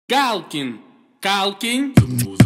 Галкин, Калкин.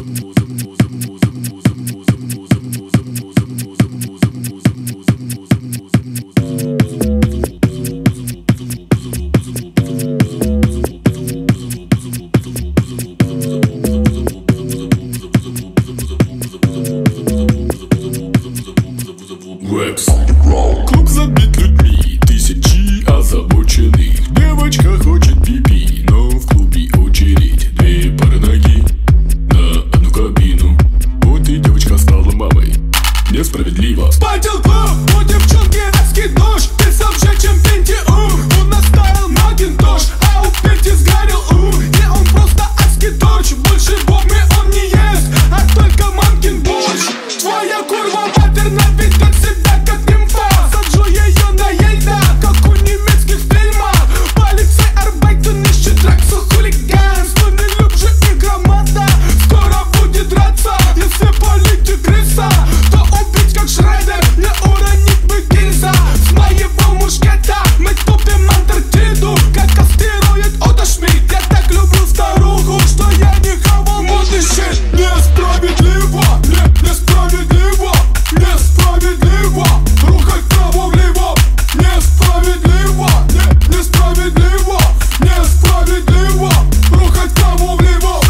Клуб забит людьми, тысячи озабоченных. Девочка хочет пипи, но в клубе очередь. Две пары ноги на одну кабину. Вот и девочка стала мамой. Несправедливо. Спатил клуб, у девчонки адский дождь. Писал же, чем Пентиум. Он оставил Макинтош, а у Пенти сгорел ум. И он просто адский торч. Больше бомбы он не ест, а только мамкин борщ. Твоя курва матерна ведет себя как нимфа. Саджу ее на ельда, как у немецких фильмов. Полицей арбайтен ищет драксу хулиганство. Не любже игромата, скоро будет драться. Если политик крыса, то убить как Шредер, не уронить бы гильза. С моего мушкета мы тупим Антарктиду, как кастирует Ота Шмидт. Я так люблю старуху, что я не хавал модный щит. Несправедливо, несправедливо, несправедливо. Рухать вправо-влево. Несправедливо, несправедливо, несправедливо. Рухать вправо-влево.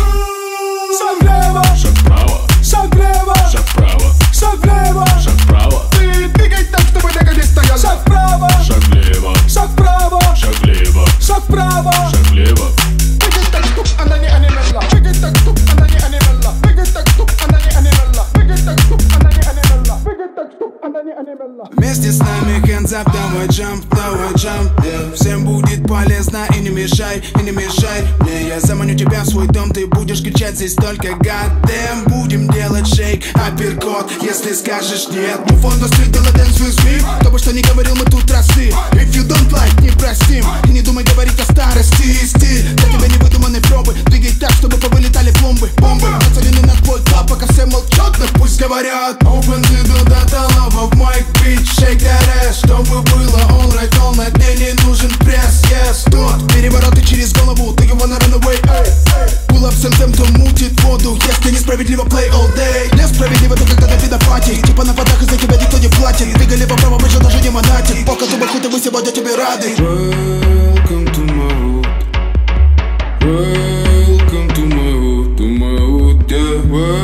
Шаг влево, Шаг вправо, шаг влево, шаг вправо, шаг влево. шаг вправо, Ты двигай так, чтобы нога не стояла. Шаг вправо, шаг влево, шаг вправо, шаг влево, шаг вправо. шаг влево. Двигай так, чтоб она не анимелла. Двигай так, чтоб она не анимелла. Двигай так, чтоб она не анимелла. Двигай так, чтоб она не анимелла. Двигай так, чтоб она не анимелла. Вместе с нами hands up, давай jump, yeah. Всем будет полезно и не мешай мне. Я заманю тебя в свой дом, ты будешь кричать здесь только goddamn. Будем делать шейк, апперкот, если скажешь нет. Move on the street, делай dance with me. Кто бы что ни говорил, мы тут росли. If you don't like, не простим. И не думай говорить о старости. Стиль для тебя невыдуманной пробы. Двигай так, чтобы повылетали пломбы. Бомбы нацелены на твой клаб, пока все молчат, но пусть говорят. Open the door, data love of mic, bitch, shake that ass. Чтобы было all right, all night, мне не нужен пресс, yes. Тут перевороты через голову, ты его на runaway, эй. Pull up всем тем, кто мутит воду. Если несправедливо, play all day. Несправедливо, то когда ты на пати. Типа на подах, из-за тебя никто не платит. Двигай лево-право, мы же даже не монатик. Пока ты бахуты, мы сегодня тебе рады. Welcome to my hood. Welcome to my hood, yeah.